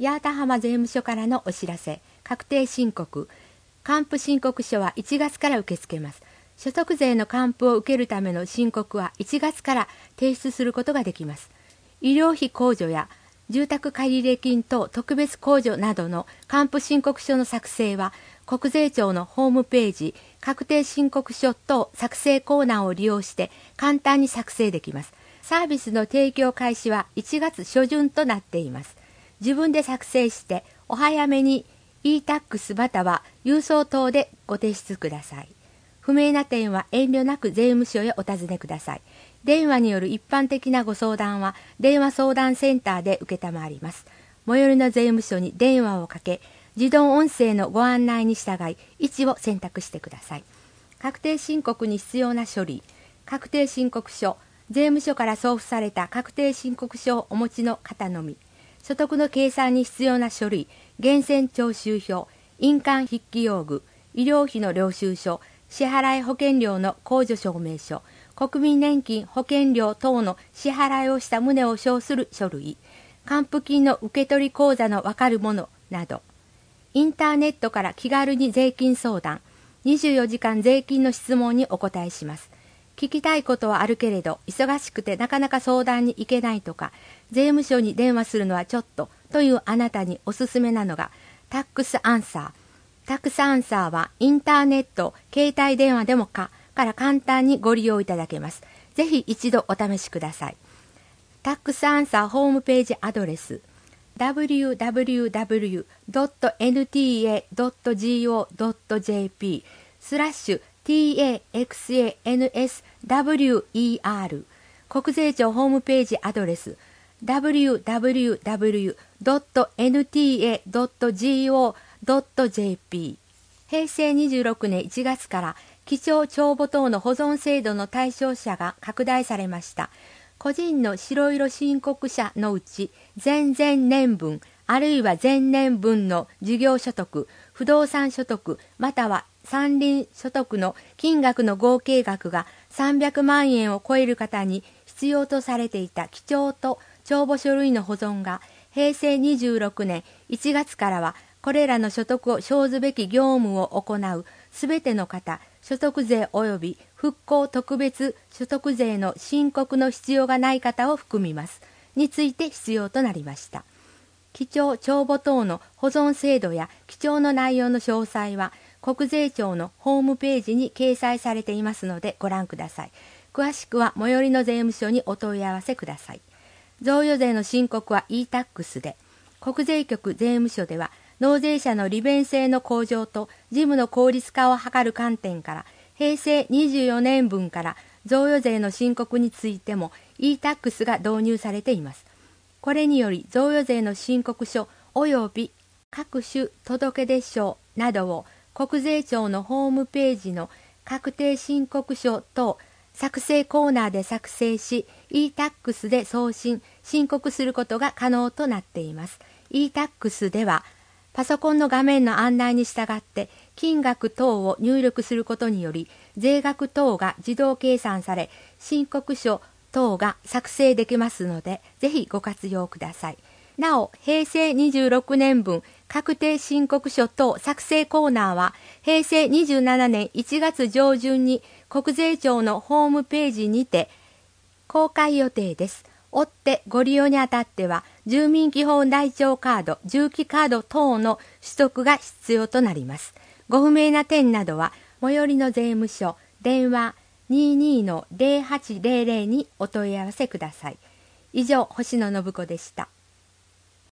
八幡浜税務署からのお知らせ。確定申告。還付申告書は1月から受け付けます。所得税の還付を受けるための申告は1月から提出することができます。医療費控除や住宅借入金等特別控除などの還付申告書の作成は、国税庁のホームページ、確定申告書等作成コーナーを利用して簡単に作成できます。サービスの提供開始は1月初旬となっています。自分で作成してお早めに e-tax または郵送等でご提出ください。不明な点は遠慮なく税務署へお尋ねください。電話による一般的なご相談は電話相談センターで承ります。最寄りの税務署に電話をかけ、自動音声のご案内に従い位置を選択してください。確定申告に必要な書類。確定申告書、税務署から送付された確定申告書をお持ちの方のみ。所得の計算に必要な書類、源泉徴収票、印鑑筆記用具、医療費の領収書、支払保険料の控除証明書、国民年金保険料等の支払いをした旨を証する書類、還付金の受取口座のわかるものなど、インターネットから気軽に税金相談、24時間税金の質問にお答えします。聞きたいことはあるけれど、忙しくてなかなか相談に行けないとか、税務署に電話するのはちょっとというあなたにおすすめなのが、タックスアンサー。タックスアンサーはインターネット、携帯電話でもから簡単にご利用いただけます。ぜひ一度お試しください。タックスアンサーホームページアドレス www.nta.gov.jp/taxanswer 国税庁ホームページアドレス www.nta.gov.jp 平成26年1月から記帳帳簿等の保存制度の対象者が拡大されました。個人の白色申告者のうち前々年分あるいは前年分の事業所得、不動産所得または山林所得の金額の合計額が300万円を超える方に必要とされていた記帳と帳簿書類の保存が平成26年1月からはこれらの所得を生ずべき業務を行うすべての方、所得税及び復興特別所得税の申告の必要がない方を含みます。について必要となりました。記帳帳簿等の保存制度や記帳の内容の詳細は国税庁のホームページに掲載されていますのでご覧ください。詳しくは最寄りの税務署にお問い合わせください。贈与税の申告は e-tax で、国税局税務署では納税者の利便性の向上と事務の効率化を図る観点から平成24年分から贈与税の申告についても e-tax が導入されています。これにより贈与税の申告書及び各種届出書などを国税庁のホームページの確定申告書等作成コーナーで作成し e-tax で送信・申告することが可能となっています。e-tax ではパソコンの画面の案内に従って金額等を入力することにより税額等が自動計算され申告書等が作成できますのでぜひご活用ください。なお平成26年分確定申告書等作成コーナーは平成27年1月上旬に国税庁のホームページにて公開予定です。追ってご利用にあたっては住民基本台帳カード、住基カード等の取得が必要となります。ご不明な点などは最寄りの税務署電話 22-0800 にお問い合わせください。以上、星野信子でした。